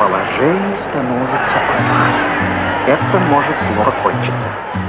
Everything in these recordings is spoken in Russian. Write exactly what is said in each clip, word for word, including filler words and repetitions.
Положение становится опасным. Это может плохо кончиться.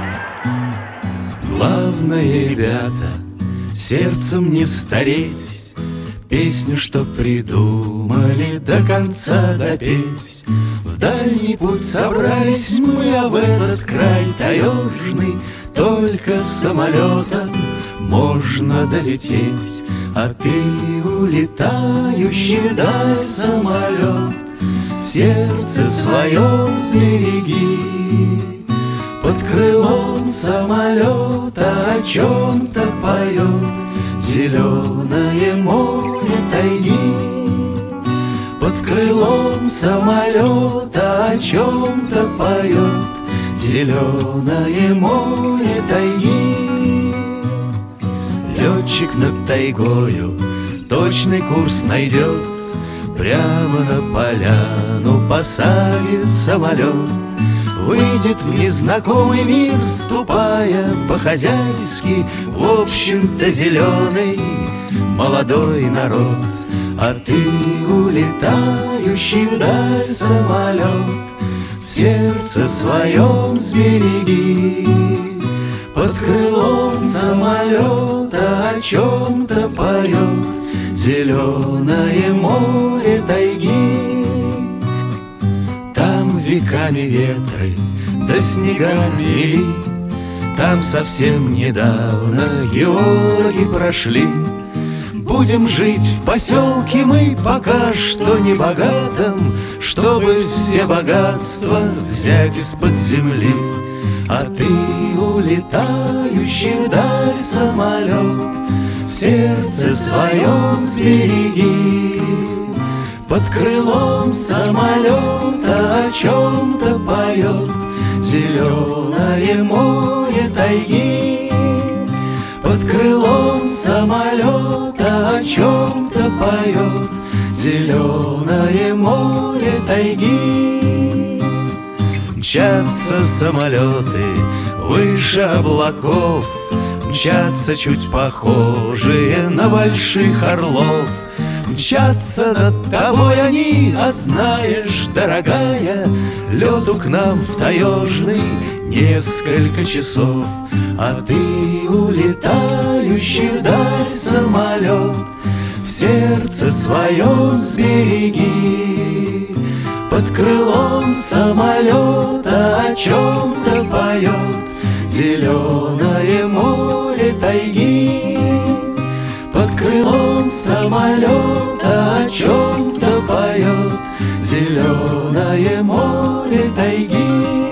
Главное, ребята, сердцем не стареть, песню, что придумали, до конца допеть. В дальний путь собрались мы, а в этот край таежный только самолетом можно долететь. А ты, улетающий вдаль самолет, сердце свое сбереги. Под крылом самолета о чем-то поет зеленое море тайги. Под крылом самолета о чем-то поет зеленое море тайги. Летчик над тайгою точный курс найдет, прямо на поляну посадит самолет. Выйдет в незнакомый мир, ступая по-хозяйски, в общем-то зеленый молодой народ. А ты, улетающий вдаль самолет, сердце своем сбереги. Под крылом самолета о чем-то поет зеленое море тайги. Там веками ветры да снега мели, там совсем недавно геологи прошли. Будем жить в поселке мы пока что не богатым, чтобы все богатства взять из-под земли. А ты, улетающий вдаль самолет, в сердце своем сбереги. Под крылом самолета о чем-то поет зеленое море тайги. Под крылом самолета о чем-то поет зеленое море тайги. Мчатся самолеты выше облаков, мчатся чуть похожие на больших орлов. Мчатся над тобой они, а знаешь, дорогая, лету к нам в таежный несколько часов. А ты, улетающий вдаль самолет, в сердце своем сбереги. Под крылом самолета о чем-то поет зеленое море тайги. Под крылом самолета о чем-то поет зеленое море тайги.